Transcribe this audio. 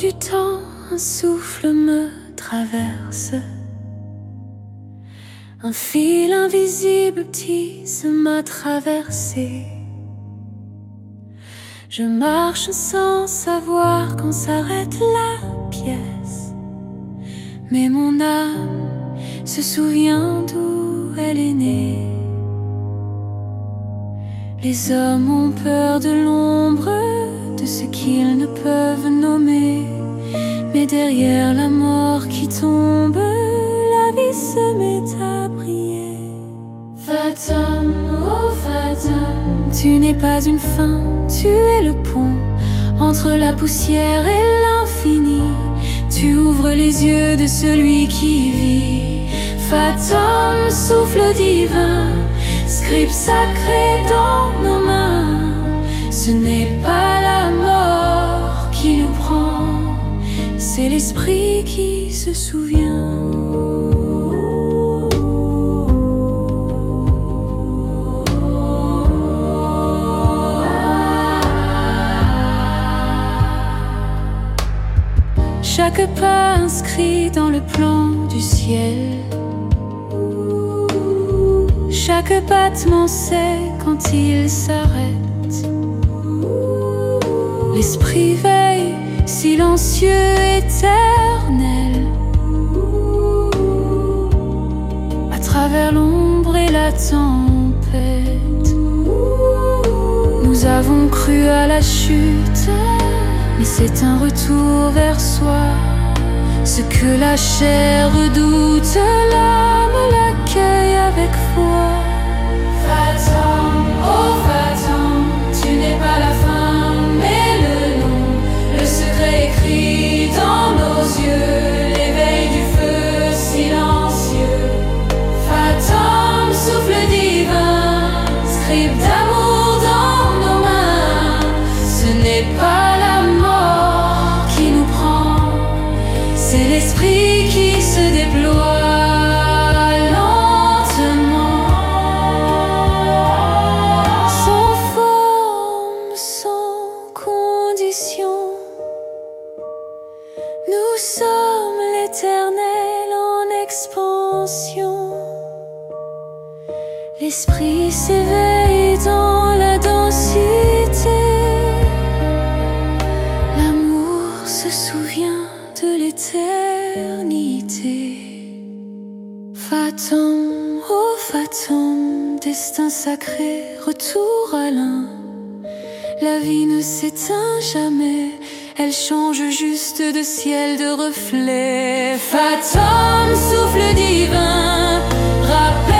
du temps, un souffle me traverse. Un fil invisible tisse ma traversée. Je marche sans savoir quand s'arrête la pièce, mais mon âme se souvient d'où elle est née. Les hommes ont peur de l'ombre, de ce qu'ils ne peuvent nommer, mais derrière la mort qui tombe, la vie se met à briller. Fatum, oh Fatum, tu n'es pas une fin, tu es le pont entre la poussière et l'infini. Tu ouvres les yeux de celui qui vit. Fatum, souffle divin, scribe sacré dans nos mains. Ce n'est pas la mort qui nous prend, c'est l'esprit qui se souvient. Chaque pas inscrit dans le plan du ciel, chaque battement sait quand il s'arrête. L'esprit veille, silencieux, éternel, à travers l'ombre et la tempête. Nous avons cru à la chute, mais c'est un retour vers soi. Ce que la chair redoute, l'âme l'accueille avec foi. Fatum, oh Fatum, tu n'es pas la fin, mais le nom, le secret écrit dans nos yeux, l'éveil du feu silencieux. Fatum, souffle divin, scribe d'amour dans nos mains. Ce n'est pas la mort qui nous prend, c'est l'esprit qui se déploie. Nous sommes l'éternel en expansion. L'esprit s'éveille dans la densité. L'amour se souvient de l'éternité. Fatum, oh Fatum, destin sacré, retour à l'un. La vie ne s'éteint jamais, elle change juste de ciel, de reflet. Fatum, souffle divin, rappel.